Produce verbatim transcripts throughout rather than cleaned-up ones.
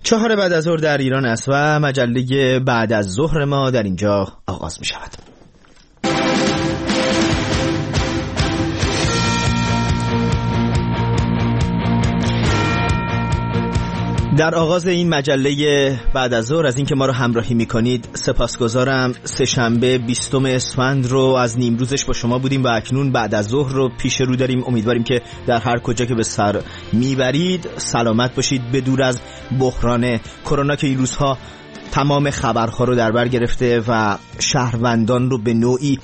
چهار بعد از ظهر در ایران است و مجله بعد از ظهر ما در اینجا آغاز می شود. در آغاز این مجله بعد از ظهر از اینکه ما رو همراهی میکنید سپاسگزارم. سه‌شنبه بیستم اسفند رو از نیمروزش با شما بودیم و اکنون بعد از ظهر رو پیش رو داریم. امیدواریم که در هر کجا که به سر میبرید سلامت باشید، بدور از بحران کرونا که این روزها تمام خبرها رو در بر گرفته و شهروندان رو به نوعی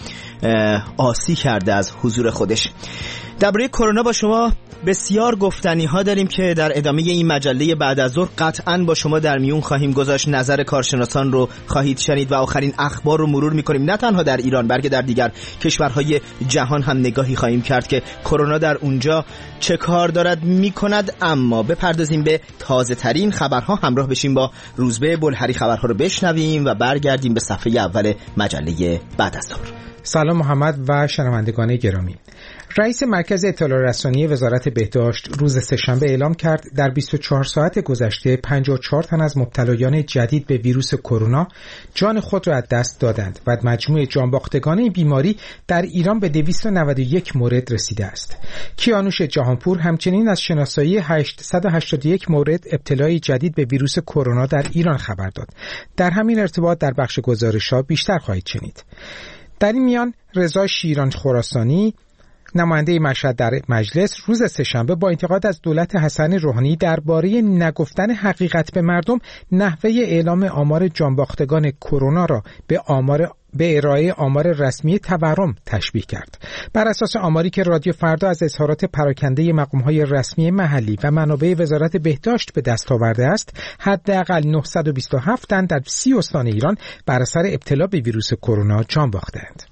آسی کرده از حضور خودش. درباره کرونا با شما بسیار گفتنی ها داریم که در ادامه این مجله بعد از ظهر قطعاً با شما در میون خواهیم گذاشت. نظر کارشناسان رو خواهید شنید و آخرین اخبار رو مرور میکنیم، نه تنها در ایران بلکه در دیگر کشورهای جهان هم نگاهی خواهیم کرد که کرونا در اونجا چه کار دارد میکند. اما بپردازیم به تازه ترین خبرها، همراه بشیم با روزبه بلهری، خبرها رو بشنویم و برگردیم به صفحه اول مجله بعد از ظهر. سلام محمد و شنوندگان گرامی. رئیس مرکز اطلاع رسانی وزارت بهداشت روز سه‌شنبه اعلام کرد در بیست و چهار ساعت گذشته پنجاه و چهار تن از مبتلایان جدید به ویروس کرونا جان خود را از دست دادند و مجموع جانباختگان این بیماری در ایران به دویست و نود و یک مورد رسیده است. کیانوش جهانپور همچنین از شناسایی هشتصد و هشتاد و یک مورد ابتلای جدید به ویروس کرونا در ایران خبر داد. در همین ارتباط در بخش گزارش‌ها بیشتر خواهید شنید. در این میان رضا شیران خراسانی نماینده مشهد در مجلس روز سه‌شنبه با انتقاد از دولت حسن روحانی درباره نگفتن حقیقت به مردم نحوه اعلام آمار جانباختگان کرونا را به آمار به ارائه آمار رسمی تورم تشبیه کرد. بر اساس آماری که رادیو فردا از اظهارات پراکنده مقام‌های رسمی محلی و منابع وزارت بهداشت به دست آورده است، حداقل نهصد و بیست و هفت تن در سی استان ایران بر اثر ابتلا به ویروس کرونا جان باختند.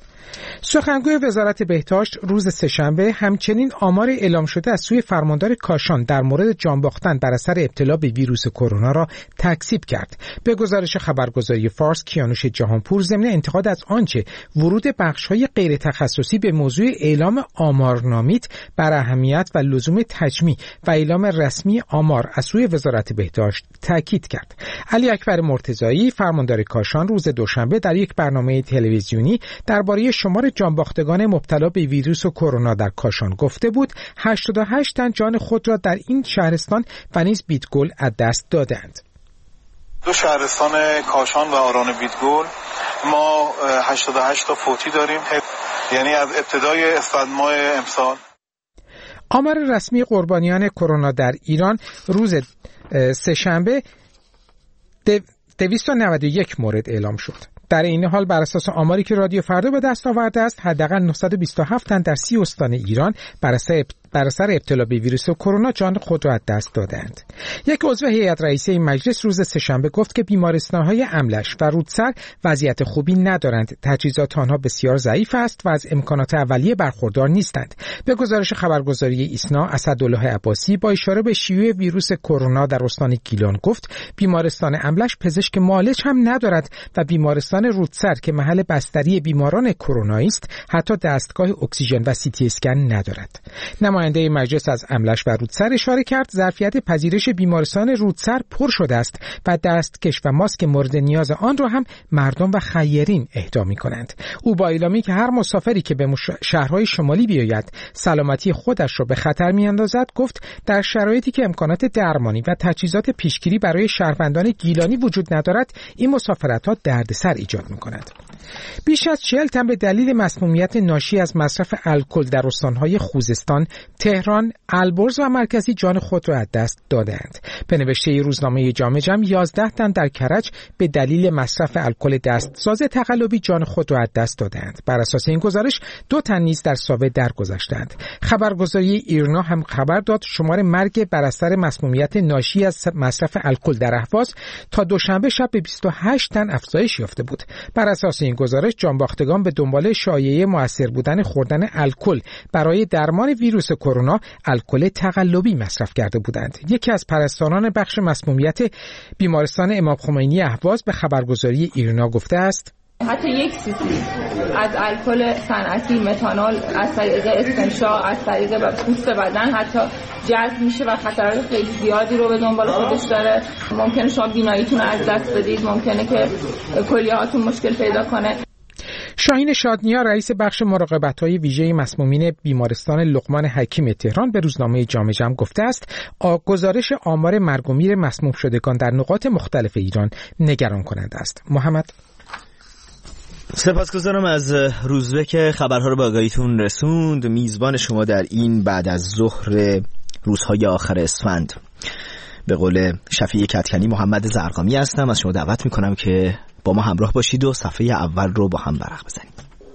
سخنگوی وزارت بهداشت روز سه‌شنبه همچنین آمار اعلام شده از سوی فرماندار کاشان در مورد جان باختن بر اثر ابتلا به ویروس کرونا را تکذیب کرد. به گزارش خبرگزاری فارس، کیانوش جهانپور ضمن انتقاد از آنچه ورود بخش‌های غیر تخصصی به موضوع اعلام آمارنامید بر اهمیت و لزوم تجمیع و اعلام رسمی آمار از سوی وزارت بهداشت تاکید کرد. علی اکبر مرتضایی، فرماندار کاشان، روز دوشنبه در یک برنامه تلویزیونی درباره شمار جانباختگان مبتلا به ویروس کرونا در کاشان گفته بود هشتاد و هشت تن جان خود را در این شهرستان و نیز بیدگل از دست دادند. دو شهرستان کاشان و آران بیدگل ما هشتاد و هشت تا فوتی داریم، یعنی از ابتدای اسفند ماه امسال. آمار رسمی قربانیان کرونا در ایران روز سه‌شنبه دویست و نود و یک مورد اعلام شد. در این حال بر اساس آماری که رادیو فردا به دست آورده است، حداقل نهصد و بیست و هفت تن در سی استان ایران بر اثر بر اثر ابتلا به ویروس کرونا جان خود را از دست دادند. یک عضو هیئت رئیسه این مجلس روز سه‌شنبه گفت که بیمارستان‌های املش و رودسر وضعیت خوبی ندارند، تجهیزات آنها بسیار ضعیف است و از امکانات اولیه برخوردار نیستند. به گزارش خبرگزاری ایسنا، اسدالله عباسی با اشاره به شیوع ویروس کرونا در استان گیلان گفت بیمارستان املش پزشک معالج هم ندارد و بیمارستان رودسر که محل بستری بیماران کرونایی است حتی دستگاه اکسیژن و سی تی اسکن ندارد. نماینده مجلس از املش و رودسر اشاره کرد ظرفیت پذیرش بیمارستان رودسر پر شده است و دستکش و ماسک مورد نیاز آن را هم مردم و خیرین اهدا می‌کنند. او با اعلامی که هر مسافری که به شهرهای شمالی بیاید سلامتی خودش را به خطر می‌اندازد گفت در شرایطی که امکانات درمانی و تجهیزات پیشگیری برای شهروندان گیلانی وجود ندارد این مسافرت‌ها دردسر ایجاد می‌کند. بیش از چهل تن به دلیل مسمومیت ناشی از مصرف الکل در استان‌های خوزستان، تهران، البرز و مرکزی جان خود را از دست دادند. به نوشته روزنامه جامعه جمع یازده تن در کرج به دلیل مصرف الکل دستساز تقلبی جان خود را از دست دادند. بر اساس این گزارش دو تن نیز در ساوه درگذشتند. خبرگزاری ایرنا هم خبر داد شمار مرگ بر اثر مسمومیت ناشی از مصرف الکل در اهواز تا دوشنبه شب به بیست و هشت تن افزایش یافته بود. بر اساس این گزارش جانباختگان به دنبال شایعه مؤثر بودن خوردن الکل برای درمان ویروس کرونا الکل تقلبی مصرف کرده بودند. یکی از پرستاران بخش مسمومیت بیمارستان امام خمینی اهواز به خبرگزاری ایرنا گفته است حتی یک سیسی از الکل صنعتی، متانول، از طریق استنشاق، از طریق پوست بدن حتی جذب میشه و خطرات خیلی زیادی رو به دنبال خودش داره. ممکنه شما بیناییتون از دست بدید، ممکنه که کلیه‌هاتون مشکل پیدا کنه. شاهین شادنیا رئیس بخش مراقبت‌های ویژه مسمومین بیمارستان لقمان حکیم تهران به روزنامه جامعه جمع گفته است گزارش آمار مرگ و میر مسموم شدگان در نقاط مختلف ایران نگران کننده است. محمد. سپاسگزارم از روزبه که خبرها رو به آگاهیتون رسوند. میزبان شما در این بعد از ظهر روزهای آخر اسفند به قول شفیع کدکنی محمد زرقامی هستم. از شما دعوت میکنم که با ما همراه باشید و صفحه اول رو با هم ورق بزنیم.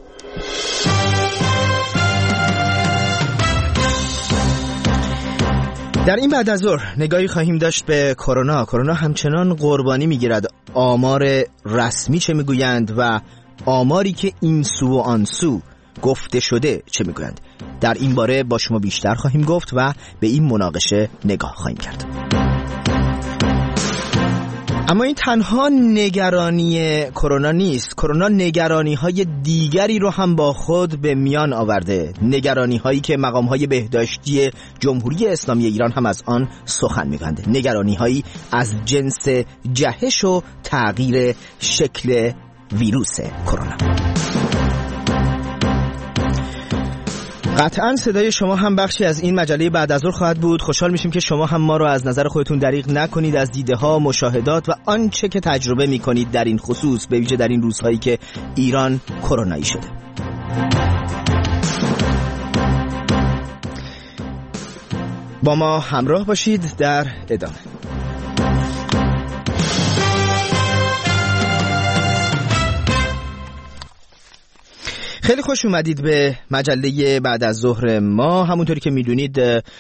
در این بعد از ظهر نگاهی خواهیم داشت به کرونا. کرونا همچنان قربانی میگیرد. آمار رسمی چه میگویند و آماری که این سو و آن سو گفته شده چه میگویند؟ در این باره با شما بیشتر خواهیم گفت و به این مناقشه نگاه خواهیم کرد. اما این تنها نگرانی کرونا نیست. کرونا نگرانی های دیگری رو هم با خود به میان آورده. نگرانی هایی که مقام های بهداشتی جمهوری اسلامی ایران هم از آن سخن میگویند. نگرانی هایی از جنس جهش و تغییر شکل ویروس کرونا. قطعاً صدای شما هم بخشی از این مجله بعد از ظهر خواهد بود. خوشحال میشیم که شما هم ما رو از نظر خودتون دریغ نکنید، از دیده ها، مشاهدات و آنچه که تجربه میکنید در این خصوص، به ویژه در این روزهایی که ایران کرونایی شده. با ما همراه باشید در ادامه. خیلی خوش اومدید به مجله بعد از ظهر ما. همونطوری که میدونید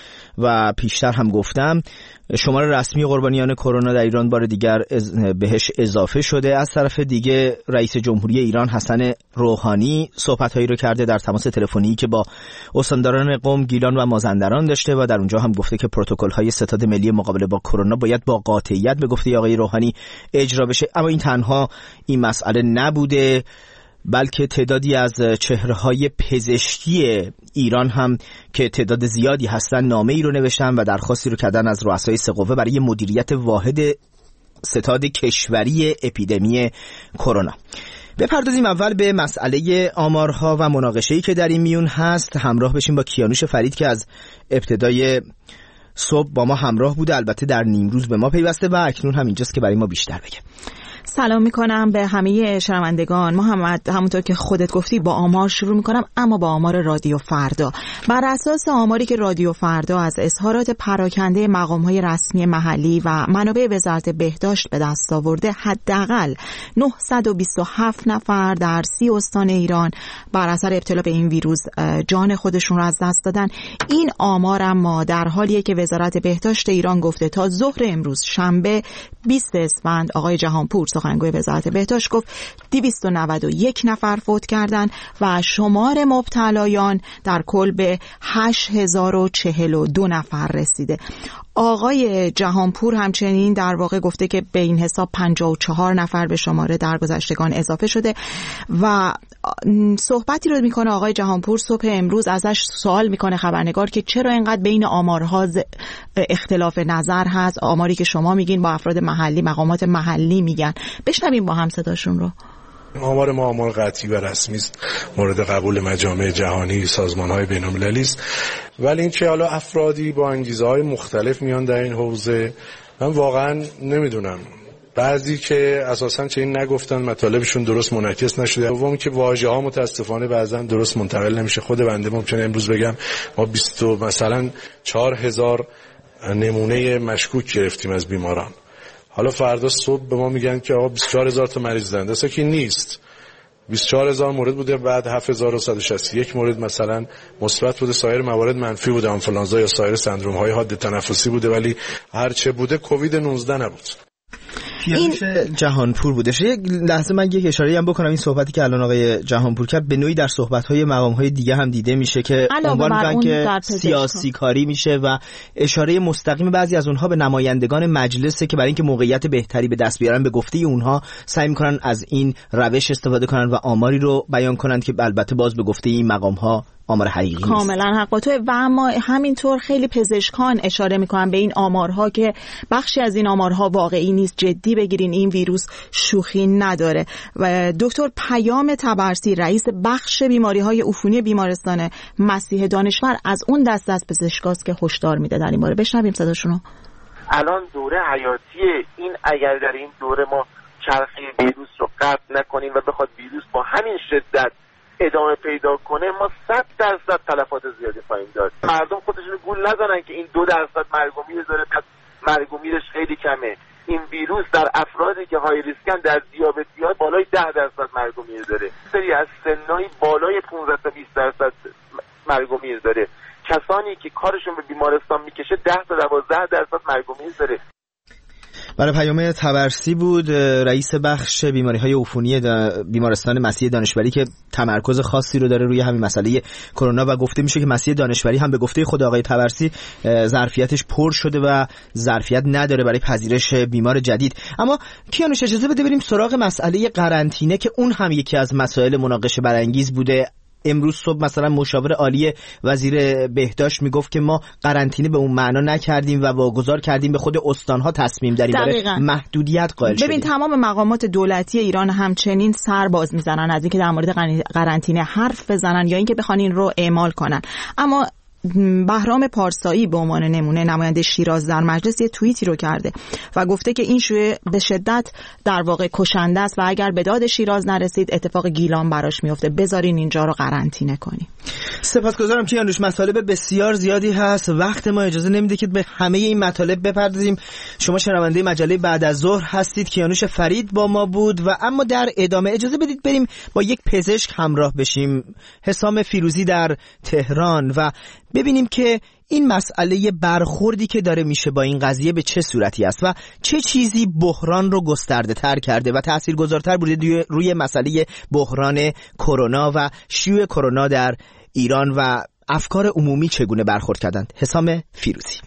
و پیشتر هم گفتم، شمار رسمی قربانیان کرونا در ایران بار دیگر بهش اضافه شده. از طرف دیگه رئیس جمهوری ایران حسن روحانی صحبت‌هایی رو کرده در تماس تلفنی که با استانداران قم، گیلان و مازندران داشته و در اونجا هم گفته که پروتکل‌های ستاد ملی مقابله با کرونا باید با قاطعیت به گفته آقای روحانی اجرا بشه. اما این تنها این مسئله نبوده، بلکه تعدادی از چهره‌های پزشکی ایران هم که تعداد زیادی هستن نامه‌ای رو نوشتن و درخواستی رو کردن از رؤسای سه قوه برای مدیریت واحد ستاد کشوری اپیدمی کرونا. بپردازیم اول به مسئله آمارها و مناقشه‌ای که در این میون هست. همراه بشیم با کیانوش فرید که از ابتدای صبح با ما همراه بوده، البته در نیمروز به ما پیوسته و اکنون هم اینجاست که برای ما بیشتر بگه. سلام میکنم به همه شنوندگان. محمد، همونطور که خودت گفتی با آمار شروع میکنم، اما با آمار رادیو فردا. بر اساس آماری که رادیو فردا از اظهارات پراکنده مقام‌های رسمی محلی و منابع وزارت بهداشت به دست آورده، حداقل نهصد و بیست و هفت نفر در سی استان ایران بر اثر ابتلا به این ویروس جان خودشون رو از دست دادن. این آمار اما در حالیه که وزارت بهداشت ایران گفته تا ظهر امروز شنبه بیست اسفند، آقای جهانپور سخنگوی وزارت بهداشت گفت دویست و نود و یک نفر فوت کردند و شمار مبتلایان در کل به هشت هزار و چهل و دو نفر رسیده. آقای جهانپور همچنین در واقع گفته که به این حساب پنجاه و چهار نفر به شمار درگذشتگان اضافه شده و صحبتی رو میکنه آقای جهانپور. صبح امروز ازش سوال میکنه خبرنگار که چرا اینقدر بین آمارها اختلاف نظر هست، آماری که شما میگین با افراد محلی، مقامات محلی میگن. بشنویم با هم صداشون رو. آمار ما آمار قطعی و رسمی است، مورد قبول مجامع جهانی، سازمان‌های بین‌المللی است، ولی این چه حالا افرادی با انگیزه‌های مختلف میان در این حوزه، من واقعا نمیدونم. بعضی که اساساً چه این نگفتن، مطالبشون درست منعکس نشده، دومی که واژه‌ها متاسفانه بعضاً درست منتقل نمیشه. خود بنده ممکنه امروز بگم ما بیست مثلا چهار هزار نمونه مشکوک گرفتیم از بیماران، حالا فردا صبح به ما میگن که آقا بیست و چهار هزار تا مریض دارن. درسته که نیست. بیست و چهار هزار مورد بوده، بعد هفت هزار و صد و شصت و یک مورد مثلا مثبت بوده، سایر موارد منفی بوده، آنفولانزا یا سایر سندروم های حاد تنفسی بوده، ولی هر چه بوده کووید نوزده نبود. کیانوش جهانپور بودش. یک لحظه من یک اشاره هم بکنم، این صحبتی که الان آقای جهانپور کرد به نوعی در صحبت‌های مقام‌های دیگه هم دیده میشه که عنوان می‌کنن که سیاسی کاری میشه و اشاره مستقیم بعضی از اونها به نمایندگان مجلسه که برای اینکه موقعیت بهتری به دست بیارن به گفته اونها سعی می‌کنن از این روش استفاده کنن و آماری رو بیان کنن که البته باز به گفته این مقام‌ها آمار حقیقی نیست. کاملا حق تو. و اما همینطور خیلی پزشکان اشاره میکنن به این آمارها که بخشی از این آمارها واقعی نیست، جدی بگیرین، این ویروس شوخی نداره. و دکتر پیام طبرسی رئیس بخش بیماری‌های عفونی بیمارستان مسیح دانشور از اون دسته از پزشکاست که هشدار میده در این باره. بشنویم صداشون رو. الان دوره حیاتیه این، اگر در این دوره ما چرخه ویروس رو قطع نکنیم و بخواد ویروس با همین شدت ادامه پیدا کنه، ما صد درصد تلفات زیادی خواهیم داشت. مردم خودشون گول نزنن که این دو درصد مرگ و میر داره، پس مرگ و میرش خیلی کمه. این ویروس در افرادی که های ریسکن، در دیابتی‌ها بالای ده درصد مرگ و میر داره. سری از سنای بالای پانزده تا بیست درصد مرگ و میر داره. کسانی که کارشون به بیمارستان میکشه ده تا دوازده درصد مرگ و میر داره. برای پیام طبرسی بود، رئیس بخش بیماری‌های عفونی بیمارستان مسیح دانشوری که تمرکز خاصی رو داره روی همین مسئله کرونا و گفته میشه که مسیح دانشوری هم به گفته خود آقای طبرسی ظرفیتش پر شده و ظرفیت نداره برای پذیرش بیمار جدید. اما کیانوش اجازه بده بریم سراغ مسئله قرنطینه که اون هم یکی از مسائل مناقشه برانگیز بوده. امروز صبح مثلا مشاور عالی وزیر بهداشت میگفت که ما قرنطینه به اون معنا نکردیم و واگذار کردیم به خود استانها تصمیم در این باره محدودیت قائل شدیم. ببین تمام مقامات دولتی ایران همچنین سر باز میزنن از اینکه در مورد قرنطینه حرف بزنن یا اینکه بخوان این رو اعمال کنن. اما بهرام پارسایی به عنوان نمونه نماینده شیراز در مجلس یه توییتی رو کرده و گفته که این شیوه به شدت در واقع کشنده است و اگر به داد شیراز نرسید اتفاق گیلان براش میفته، بذارین اینجا رو قرنطینه کنیم. سپاسگزارم کیانوش. مطالب بسیار زیادی هست، وقت ما اجازه نمیده که به همه این مطالب بپردازیم. شما شنونده مجله بعد از ظهر هستید، کیانوش فرید با ما بود و اما در ادامه اجازه بدید بریم با یک پزشک همراه بشیم، حسام فیروزی در تهران، و ببینیم که این مسئله برخوردی که داره میشه با این قضیه به چه صورتی است و چه چیزی بحران رو گسترده تر کرده و تاثیرگذارتر بوده روی مسئله بحران کرونا و شیوع کرونا در ایران و افکار عمومی چگونه برخورد کردند. حسام فیروزی.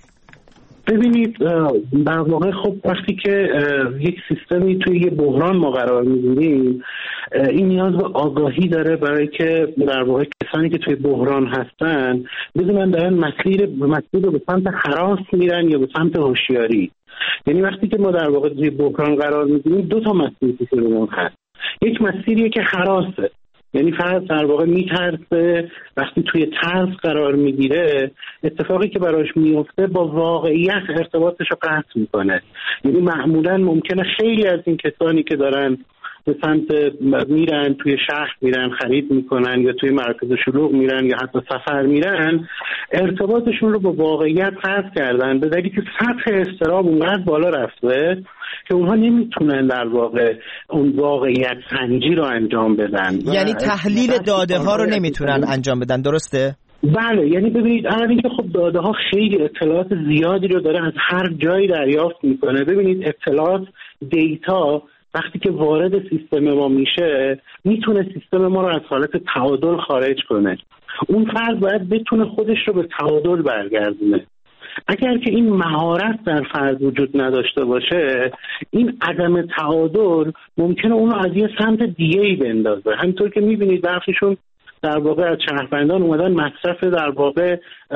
ببینید در واقع خب وقتی که یک سیستمی توی یه بحران ما قرار می‌گیریم، این نیاز به آگاهی داره برای که در واقع کسانی که توی بحران هستن بدونن دارن مسیر مسیر رو به سمت هراس میرن یا به سمت هوشیاری. یعنی وقتی که ما در واقع توی بحران قرار می‌گیریم دو تا مسیر پیش رومون هست. یک مسیریه که هراسه، یعنی فرد در واقع میترسه، وقتی توی ترس قرار میگیره اتفاقی که براش میفته با واقعیت ارتباطش رو قطع میکنه. یعنی معمولا ممکنه خیلی از این کسانی که دارن به سمت میرن توی شهر میرن خرید میکنن یا توی مرکز شلوغ میرن یا حتی سفر میرن، ارتباطشون رو با واقعیت قطع کردن به دلیلی که سطح اضطراب اونقدر بالا رفته که اونها نمیتونن در واقع اون واقعیت سنجی رو انجام بدن. یعنی تحلیل داده ها رو نمیتونن انجام بدن، درسته؟ بله، یعنی ببینید اولا اینکه خب داده ها خیلی اطلاعات زیادی رو داره از هر جایی دریافت میکنه. ببینید اطلاعات، دیتا وقتی که وارد سیستم ما میشه میتونه سیستم ما رو از حالت تعادل خارج کنه. اون فرد باید بتونه خودش رو به تعادل برگردونه. اگر که این مهارت در فرد وجود نداشته باشه، این عدم تعادل ممکنه اونو از یه سمت دیگه‌ای بندازه. همینطور که میبینید برخیشون در واقع از شهروندان اومدن مصرف در واقع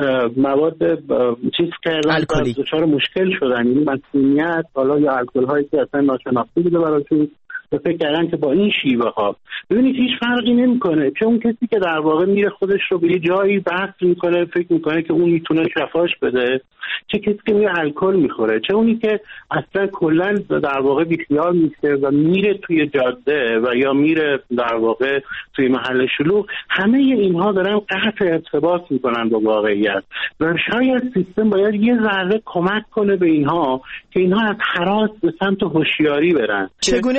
مواد چیز کردن، دچار مشکل شدن، یعنی مسمومیت حالا یا الکل هایی که اصلا ناشناخته بوده براشون، فکر کردن که با این شیوه ها ببینید هیچ فرقی نمیکنه. چه اون کسی که در واقع میره خودش رو به یه جایی بحث میکنه، فکر میکنه که اون میتونه شفاش بده، چه کسی که میره الکل میخوره، چه اونی که اصلا کلا در واقع بیخیال میشه و میره توی جاده و یا میره در واقع توی محل شلوغ، همه اینها دارن قطع ارتباط میکنن با واقعیت و شاید سیستم باید یه ذره کمک کنه به اینها که اینها از هراس به سمت هوشیاری برن. چگونه میشه این کار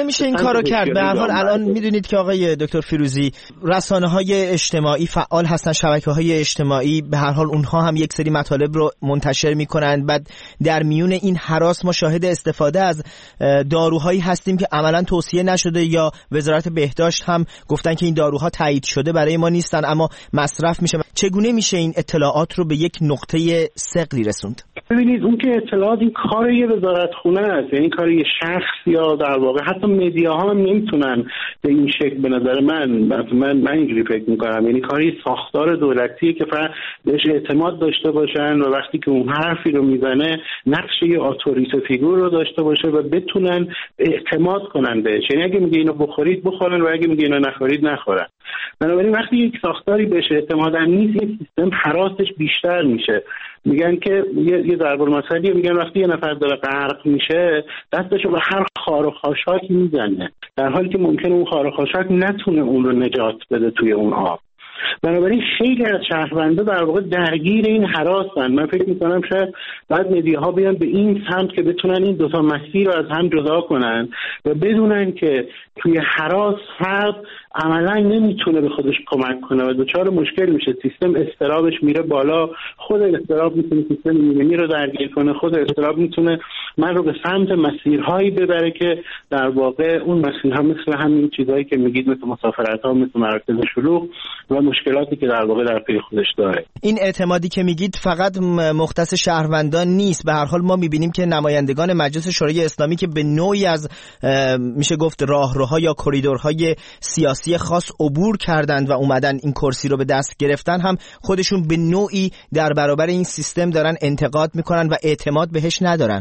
کارو کرد. به هر حال الان میدونید که آقای دکتر فیروزی رسانه‌های اجتماعی فعال هستن، شبکه‌های اجتماعی به هر حال اونها هم یک سری مطالب رو منتشر میکنن. بعد در میون این هراس ما شاهد استفاده از داروهایی هستیم که عملاً توصیه نشده یا وزارت بهداشت هم گفتن که این داروها تایید شده برای ما نیستن اما مصرف میشه. چگونه میشه این اطلاعات رو به یک نقطه ثقلی رسوند؟ ببینید اون که اطلاعات این کار یه وزارتخونه است، یعنی کار یه شخص یا در واقع حتی مدیاها هم نمیتونن به این شکل. به نظر من من من اینجوری فکر میکنم، یعنی کاری ساختار دولتیه که فقط بهش اعتماد داشته باشن و وقتی که اون حرفی رو میزنه نقش یه اتوریته فیگور رو داشته باشه و بتونن اعتماد کنن بهش. یعنی اگه میگه اینو بخورید بخورن و اگه میگه اینو نخورید نخورن. بنابراین وقتی یک ساختاری بهش اعتماد نیست، این سیستم حراسش بیشتر میشه. میگن که یه یه ضرب المثلی میگن وقتی یه نفر داره غرق میشه دستشو به هر خار و خاشاکی میزنه، در حالی که ممکنه اون خار و خاشاک نتونه اون رو نجات بده توی اون آب. بنابراین خیلی از شهروندا در واقع درگیر این هراسن. من فکر میکنم شاید بعد مدیاها بیان به این سمت که بتونن این دوتا مسیر رو از هم جدا کنن و بدونن که توی هراس فرد عملا نمیتونه به خودش کمک کنه و دچار مشکل میشه. سیستم استرابش میره بالا، خود استراب میتونه سیستم ایمنی رو درگیر کنه، خود استراب میتونه من رو به سمت مسیرهایی ببره که در واقع اون مسیرها مثل همین چیزایی که میگید مثل مسافرت‌ها، مثل مراکز شلوغ و مشکلاتی که در واقع در پی خودش داره. این اعتمادی که میگید فقط مختص شهروندان نیست. به هر حال ما میبینیم که نمایندگان مجلس شورای اسلامی که به نوعی از میشه گفت راهروها یا کریدورهای سیاسی خاص عبور کردند و اومدن این کرسی رو به دست گرفتن هم خودشون به نوعی در برابر این سیستم دارن انتقاد میکنن و اعتماد بهش ندارن.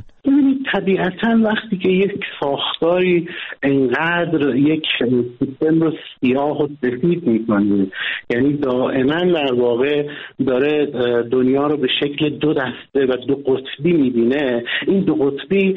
طبیعتاً وقتی که یک ساختاری انقدر یک سیستم رو سیاه و سفید میکنه، یعنی دائما در واقع داره دنیا رو به شکل دو دسته و دو قطبی میبینه، این دو قطبی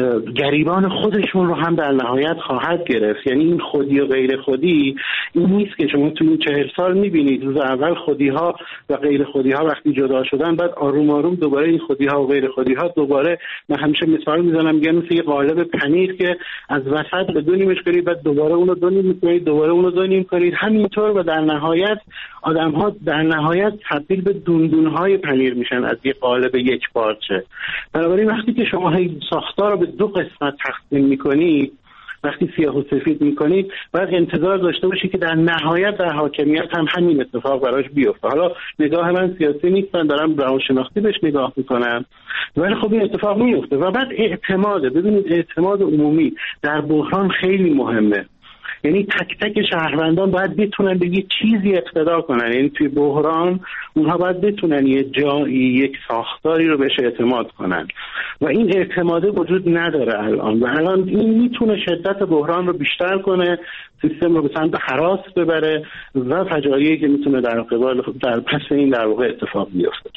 گریبان خودشون رو هم در نهایت خواهد گرفت. یعنی این خودی و غیر خودی این نیست که شما تو این چهل سال میبینید روز اول خودی ها و غیر خودی ها وقتی جدا شدن بعد آروم آروم دوباره این خودی ها و غیر خودی ها دوباره، من همیشه مثال میزنم میگن مثل یه قالب پنیر که از وسط به دو نیمش کنید بعد دوباره اون رو دو نیم میکنید دوباره اون رو دو نیم کنید، همینطور و در نهایت آدم ها در نهایت تبدیل به دوندون های پنیر میشن از یه قالب یک پارچه. بنابراین وقتی که شما هی ساختار رو به دو قسمت تقسیم میکنید، وقتی سیاه و سفید میکنید باید انتظار داشته باشید که در نهایت در حاکمیت هم همین اتفاق براش بیفته. حالا نگاه من سیاسی نیست، من دارم روانشناختی بهش نگاه میکنم، ولی خب این اتفاق میفته. و بعد اعتماده. ببینید اعتماد عمومی در بحران خیلی مهمه. یعنی تک تک شهروندان باید بتونن به یه چیزی اقتدا کنن، یعنی توی بحران اونها باید بتونن یه جایی یک ساختاری رو بهش اعتماد کنن و این اعتماده وجود نداره الان و الان این میتونه شدت بحران رو بیشتر کنه، سیستم رو به سمت هراس ببره و فجایعی که میتونه در قبال در پس این در واقع اتفاق بیفته.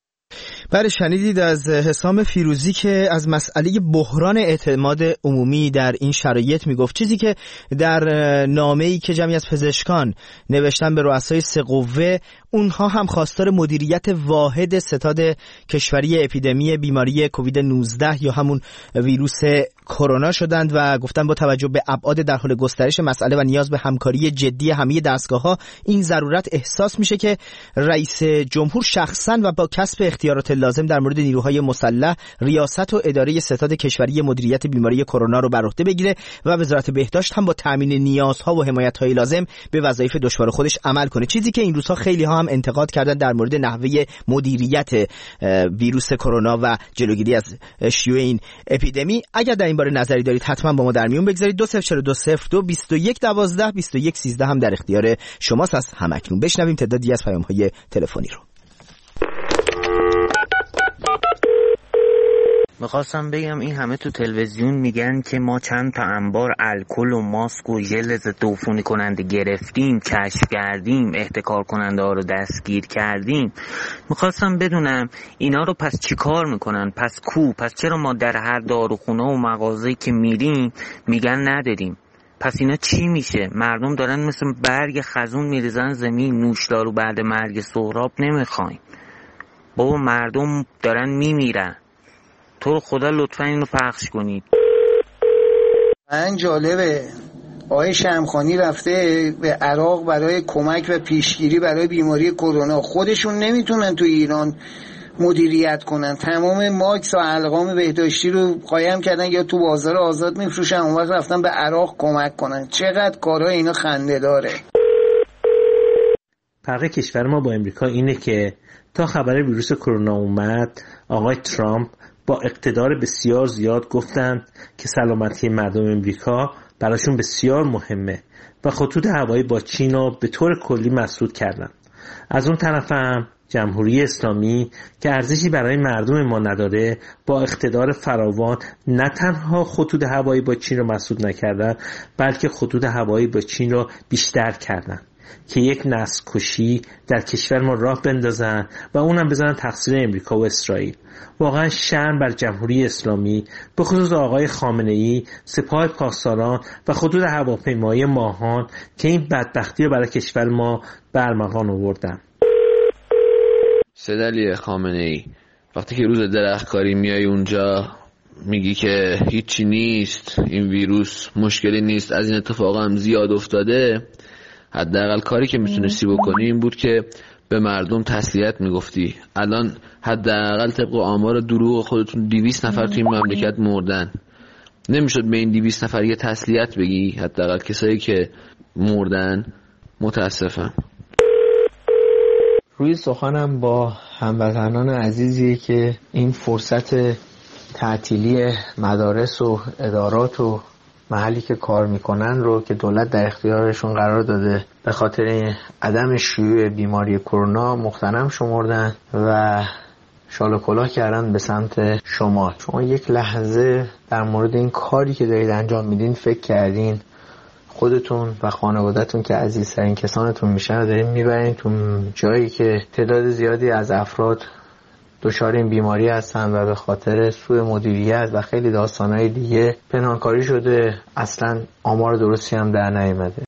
بله، شنیدید از حسام فیروزی که از مسئله بحران اعتماد عمومی در این شرایط میگفت، چیزی که در نامه‌ای که جمعی از پزشکان نوشتن به رؤسای سه قوه، اونها هم خواستار مدیریت واحد ستاد کشوری اپیدمی بیماری کووید نوزده یا همون ویروس کرونا شدند و گفتن با توجه به ابعاد در حال گسترش مسئله و نیاز به همکاری جدی همه دستگاه‌ها این ضرورت احساس میشه که رئیس جمهور شخصا و با کسب اختیارات لازم در مورد نیروهای مسلح ریاست و اداره ستاد کشوری مدیریت بیماری کرونا رو بر عهده بگیره و وزارت بهداشت هم با تامین نیازها و حمایت‌های لازم به وظایف دشوار خودش عمل کنه. چیزی که این روزها خیلی ها هم انتقاد کردن در مورد نحوه مدیریت ویروس کرونا و جلوگیری از شیوع این اپیدمی. اگر در این باره نظری دارید حتما با ما در میون بگذارید. دو صفر چهار دو صفر دو بیست و یک دوازده بیست و یک سیزده هم در اختیار شماست. از همکنون بشنویم تعدادی از پیام‌های تلفنی رو. میخواستم بگم این همه تو تلویزیون میگن که ما چند تا انبار الکل و ماسک و ژل ضد عفونی کننده گرفتیم، کشف کردیم، احتکار کننده ها رو دستگیر کردیم. میخواستم بدونم اینا رو پس چی کار میکنن؟ پس کو؟ پس چرا ما در هر داروخونه و مغازه‌ای که میریم میگن نداریم؟ پس اینا چی میشه؟ مردم دارن مثل برگ خزون میریزن زمین. نوشدارو بعد مرگ سهراب نمیخوایم بابا، مردم دارن میمیرن. تو رو خدا لطفا اینو پخش کنید. من جالبه آقای شمخانی رفته به عراق برای کمک و پیشگیری برای بیماری کرونا. خودشون نمیتونن تو ایران مدیریت کنن، تمام ماکس و القام بهداشتی رو قایم کردن یا تو بازار آزاد میفروشن، اون وقت رفتن به عراق کمک کنن. چقدر کارهای اینا خنده داره. فرق کشور ما با امریکا اینه که تا خبر ویروس کرونا اومد آقای ترامپ با اقتدار بسیار زیاد گفتن که سلامتی مردم امریکا براشون بسیار مهمه و خطوط هوایی با چین رو به طور کلی مسدود کردن. از اون طرف هم جمهوری اسلامی که ارزشی برای مردم ما نداره با اقتدار فراوان نه تنها خطوط هوایی با چین رو مسدود نکردن بلکه خطوط هوایی با چین رو بیشتر کردن که یک نسل کشی در کشور ما راه بندازن و اونم بزنن تقصیر امریکا و اسرائیل. واقعا شرم بر جمهوری اسلامی، به خصوص آقای خامنه‌ای، سپاه پاسداران و خطوط هواپیمایی ماهان که این بدبختی رو برای کشور ما برمغان آوردن. سیدعلی خامنه‌ای، وقتی که روز درختکاری میای اونجا میگی که هیچی نیست، این ویروس مشکلی نیست، از این اتفاق هم زیاد افتاده، حداقل کاری که میتونستی بکنی این بود که به مردم تسلیت میگفتی. الان حداقل طبق آمار دروغ خودتون دویست نفر تو این مملکت مردن. نمیشد به این دویست نفر یه تسلیت بگی؟ حداقل کسایی که مردن. متاسفم. روی سخنم با هموطنان عزیزی که این فرصت تعطیلی مدارس و ادارات و محلی که کار میکنن رو که دولت در اختیارشون قرار داده به خاطر عدم شیوع بیماری کرونا مغتنم شمردن و شال و کلاه کردن به سمت شما. شما یک لحظه در مورد این کاری که دارید انجام میدین فکر کردین خودتون و خانواده‌تون که عزیزترین کسانتون میشن دارین میبرین تو جایی که تعداد زیادی از افراد دچار این بیماری هستن و به خاطر سوء مدیریت و خیلی داستانهای دیگه پنهانکاری شده، اصلا آمار درستی هم در نیامده.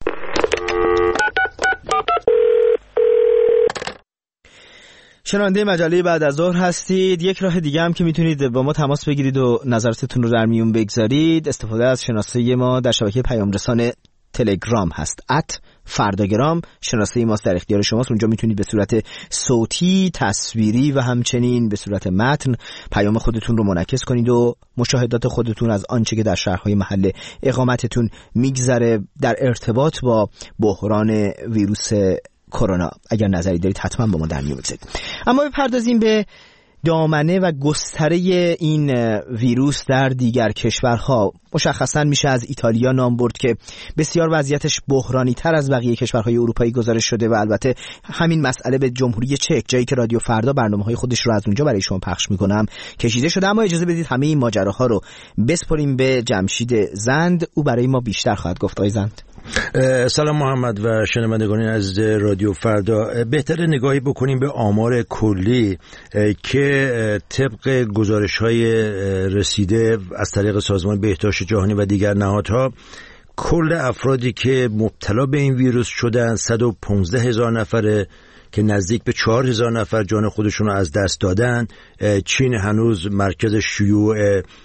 شنونده مجله بعد از ظهر هستید. یک راه دیگه هم که میتونید با ما تماس بگیرید و نظراتتون رو در میون بگذارید استفاده از شناسه ما در شبکه پیام رسان تلگرام هست. ات فرداگرام شناسه ماست، در اختیار شماست. اونجا میتونید به صورت صوتی، تصویری و همچنین به صورت متن پیام خودتون رو منعکس کنید و مشاهدات خودتون از آنچه که در شهرهای محل اقامتتون میگذره در ارتباط با بحران ویروس کرونا اگر نظری دارید حتما با ما در میون بگذارید. اما بپردازیم به دامنه و گستره این ویروس در دیگر کشورها. مشخصا میشه از ایتالیا نام برد که بسیار وضعیتش بحرانی تر از بقیه کشورهای اروپایی گزارش شده و البته همین مسئله به جمهوری چک، جایی که رادیو فردا برنامه‌های خودش رو از اونجا برای شما پخش میکنم، کشیده شده. اما اجازه بدید همه این ماجراها رو بسپریم به جمشید زند، او برای ما بیشتر خواهد گفت. آقای زند. سلام محمد و شنوندگان از رادیو فردا. بهتره نگاهی بکنیم به آمار کلی که طبق گزارش‌های رسیده از طریق سازمان بهداشت جهانی و دیگر نهادها کل افرادی که مبتلا به این ویروس شدن صد و پانزده هزار نفره که نزدیک به چهار هزار نفر جان خودشون رو از دست دادن. چین هنوز مرکز شیوع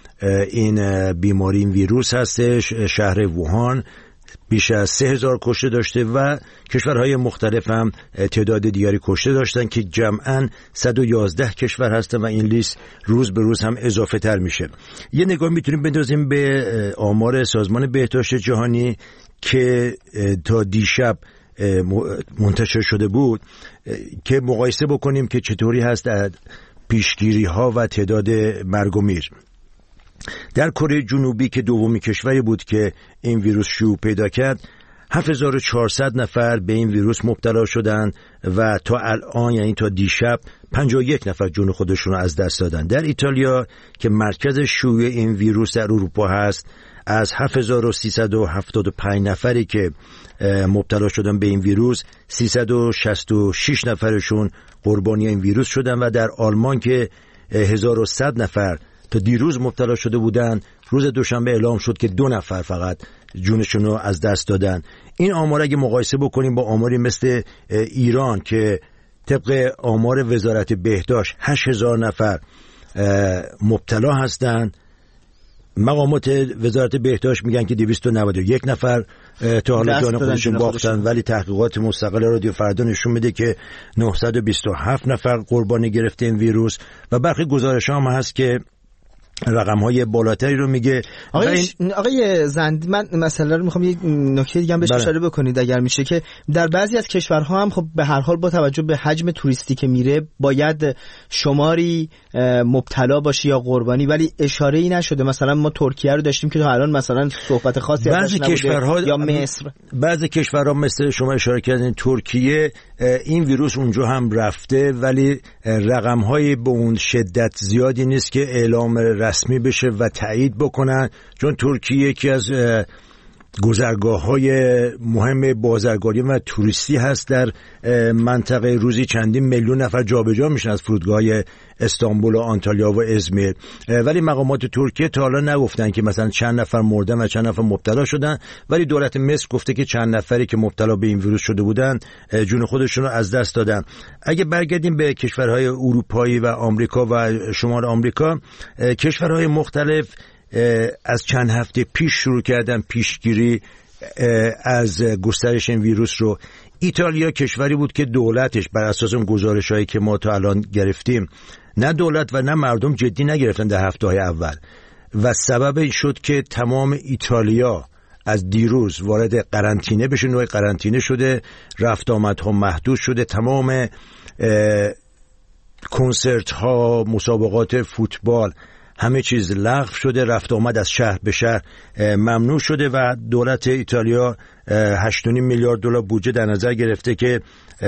این بیماری، این ویروس هستش. شهر ووهان بیش از سه هزار کشته داشته و کشورهای مختلف هم تعداد دیگری کشته داشتن که جمعاً صد و یازده کشور هستن و این لیست روز به روز هم اضافه تر میشه. یه نگاه میتونیم بندازیم به آمار سازمان بهداشت جهانی که تا دیشب منتشر شده بود که مقایسه بکنیم که چطوری هست پیشگیری ها و تعداد مرگ و میر. در کره جنوبی که دومی کشوری بود که این ویروس شیوع پیدا کرد، هفت هزار و چهارصد نفر به این ویروس مبتلا شدند و تا الان یعنی تا دیشب پنجاه و یک نفر جون خودشون رو از دست دادن. در ایتالیا که مرکز شیوع این ویروس در اروپا هست، از هفت هزار و سیصد و هفتاد و پنج نفری که مبتلا شدن به این ویروس، سیصد و شصت و شش نفرشون قربانی این ویروس شدن و در آلمان که هزار و صد نفر تا دیروز مبتلا شده بودن، روز دوشنبه اعلام شد که دو نفر فقط جونشون رو از دست دادن. این آمار اگه مقایسه بکنیم با آماری مثل ایران که طبق آمار وزارت بهداشت هشت هزار نفر مبتلا هستن، مقامات وزارت بهداشت میگن که دویست و نود و یک نفر تا حالا جان خودشون باختن، ولی تحقیقات مستقل رادیو فردا نشون میده که نهصد و بیست و هفت نفر قربانی گرفته این ویروس و برخی گزارش هم هست که رقم‌های بالاتری رو میگه. آقای این... آقای زند، من مثلا رو میخوام یک نکته دیگه هم بهش اشاره بکنید اگر میشه، که در بعضی از کشورها هم خب به هر حال با توجه به حجم توریستی که میره باید شماری مبتلا باشه یا قربانی، ولی اشاره‌ای نشده. مثلا ما ترکیه رو داشتیم که تا الان مثلا صحبت خاصی ازش نبوده، کشورها یا مصر. بعضی کشورها مثل شما اشاره کردین ترکیه این ویروس اونجا هم رفته، ولی رقم‌های به اون شدت زیادی نیست که اعلام رسمی بشه و تایید بکنن، چون ترکیه یکی از گذرگاه‌های مهم بازرگانی و توریستی هست در منطقه. روزی چندین میلیون نفر جابجا میشن از فرودگاه استانبول و آنتالیا و ازمیر، ولی مقامات ترکیه تا حالا نگفتن که مثلا چند نفر مردن و چند نفر مبتلا شدن، ولی دولت مصر گفته که چند نفری که مبتلا به این ویروس شده بودن جون خودشون رو از دست دادن. اگه برگردیم به کشورهای اروپایی و آمریکا و شمال آمریکا، کشورهای مختلف از چند هفته پیش شروع کردن پیشگیری از گسترش این ویروس رو. ایتالیا کشوری بود که دولتش بر اساس اون گزارش‌هایی که ما تا الان گرفتیم، نه دولت و نه مردم جدی نگرفتن در هفته‌های اول و سبب این شد که تمام ایتالیا از دیروز وارد قرنطینه بشه، نوع قرنطینه شده، رفت آمدها محدود شده، تمام کنسرت ها، مسابقات فوتبال، همه چیز لغو شده، رفت آمد از شهر به شهر ممنوع شده و دولت ایتالیا هشت و نیم میلیارد دلار بودجه در نظر گرفته که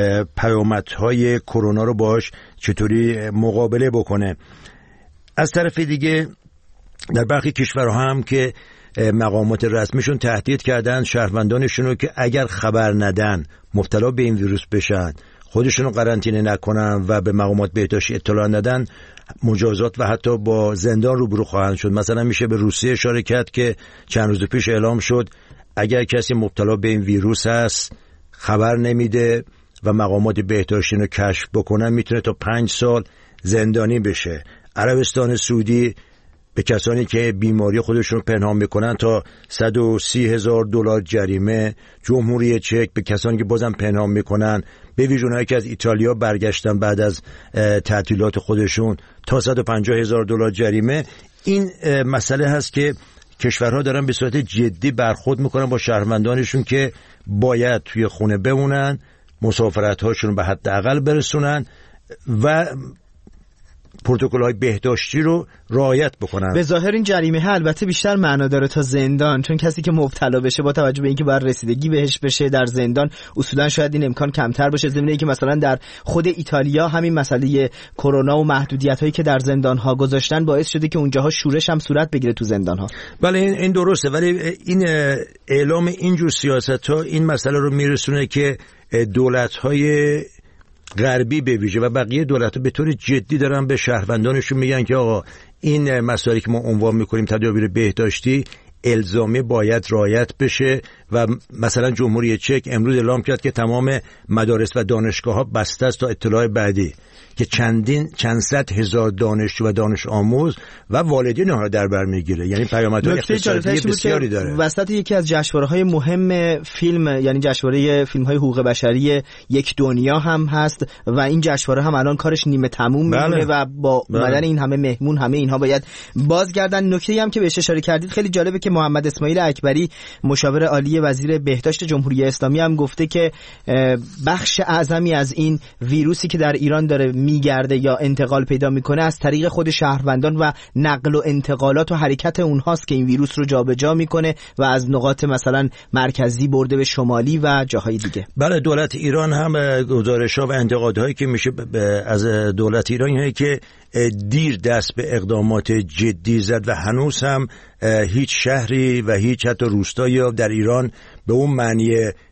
پیامدهای کرونا رو باهاش چطوری مقابله بکنه. از طرف دیگه در برخی کشورها هم که مقامات رسمیشون تهدید کردن شهروندانشون رو که اگر خبر ندن مبتلا به این ویروس بشن، خودشون رو قرنطینه نکنن و به مقامات بهداشتی اطلاع ندن، مجازات و حتی با زندان روبرو خواهند شد. مثلا میشه به روسیه اشاره کرد که چند روز پیش اعلام شد اگر کسی مبتلا به این ویروس هست خبر نمیده و مقامات بهداشتی رو کشف بکنن میتونه تا پنج سال زندانی بشه. عربستان سعودی به کسانی که بیماری خودشون رو پنهان میکنن تا صد و سی هزار دلار جریمه. جمهوری چک به کسانی که بازم پنهان میکنن، به ویژه اونایی که از ایتالیا برگشتن بعد از تعطیلات خودشون، تا صد و پنجاه هزار دلار جریمه. این مسئله هست که کشورها دارن به صورت جدی برخورد میکنن با شهروندانشون که باید توی خونه بمونن، مسافرت هاشون به حداقل برسونن و پروتکل‌های بهداشتی رو رعایت بکنن. به ظاهر این جریمه البته بیشتر معنا داره تا زندان، چون کسی که مبتلا بشه با توجه به اینکه باید رسیدگی بهش بشه در زندان، اصولا شاید این امکان کمتر باشه. ضمن اینکه مثلا در خود ایتالیا همین مسئله کرونا و محدودیت‌هایی که در زندان‌ها گذاشتن باعث شده که اونجاها شورش هم صورت بگیره تو زندان‌ها. بله این این درسته، ولی این اعلام اینجور سیاست‌ها این مسئله رو میرسونه که دولت‌های غربی به ویژه و بقیه دولت‌ها به طور جدی دارن به شهروندانشون میگن که آقا این مسائلی که ما عنوان میکنیم تدابیر بهداشتی الزامی باید رعایت بشه و مثلا جمهوری چک امروز اعلام کرد که تمام مدارس و دانشگاه‌ها بسته است تا اطلاع بعدی، که چندین چند صد هزار دانشجو و دانش آموز و والدین اونها در بر میگیره. یعنی پیامدهای اقتصادی بسیاری داره. وسط یکی از جشنواره‌های مهم فیلم، یعنی جشنواره فیلم‌های حقوق بشری یک دنیا هم هست و این جشنواره هم الان کارش نیمه تموم میمونه و با اومدن این همه مهمون همه اینها باید بازگردن. نکته‌ای هم که بهش اشاره کردید خیلی جالبه که محمد اسماعیل اکبری مشاور عالی وزیر بهداشت جمهوری اسلامی هم گفته که بخش اعظمی از این ویروسی که در ایران داره میگرده یا انتقال پیدا میکنه از طریق خود شهروندان و نقل و انتقالات و حرکت اونهاست که این ویروس رو جابجا میکنه و از نقاط مثلا مرکزی برده به شمالی و جاهای دیگه. بله دولت ایران هم گزارش‌ها و انتقادهایی که میشه از دولت ایران اینه که دیر دست به اقدامات جدی زد و هنوز هم هیچ شهری و هیچ حتی روستایی در ایران به اون معنی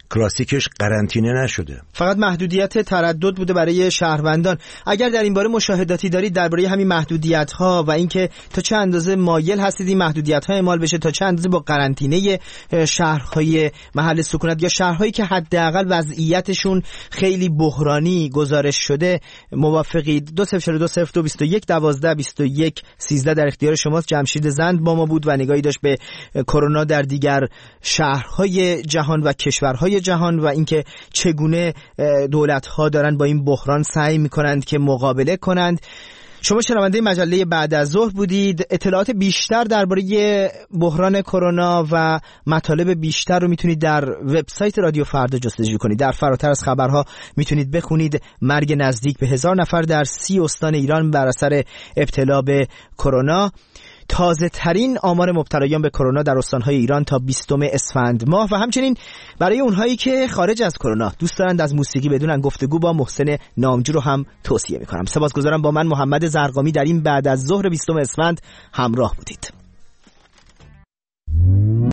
کلاسیکش قرنطینه نشده. فقط محدودیت تردد بوده برای شهروندان. اگر در این باره مشاهداتی دارید درباره همین محدودیت‌ها و اینکه تا چه اندازه مایل هستید این محدودیت‌ها اعمال بشه، تا چه اندازه با قرنطینه شهرهای محل سکونت یا شهرهایی که حداقل وضعیتشون خیلی بحرانی گزارش شده موافقید؟ دو صفر دو صفر دو بیست و یک دوازده بیست و یک سیزده در اختیار شماست. جمشید زند با ما بود و نگاهی داشت به کرونا در دیگر شهرهای جهان و کشورهای جهان و اینکه چگونه دولت‌ها دارن با این بحران سعی می‌کنند که مقابله کنند. شما شنونده مجله بعد از ظهر بودید. اطلاعات بیشتر درباره بحران کرونا و مطالب بیشتر رو میتونید در وبسایت رادیو فردا جستجو کنید. در فراتر از خبرها میتونید بخونید مرگ نزدیک به هزار نفر در سی استان ایران بر اثر ابتلا به کرونا، تازه ترین آمار مبتلایان به کرونا در استانهای ایران تا بیستم اسفند ماه و همچنین برای اونهایی که خارج از کرونا دوست دارند از موسیقی بدونن گفتگو با محسن نامجو رو هم توصیه میکنم. سپاسگزارم با من محمد زرقامی در این بعد از ظهر بیستم اسفند همراه بودید.